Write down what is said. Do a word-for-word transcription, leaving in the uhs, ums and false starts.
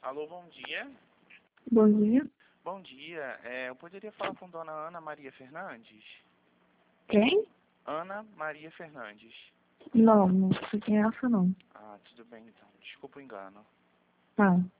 Alô, bom dia. Bom dia. Bom dia. É, eu poderia falar com Dona Ana Maria Fernandes? Quem? Ana Maria Fernandes. Não, não sei quem é essa não. Ah, tudo bem então. Desculpa o engano. Tá.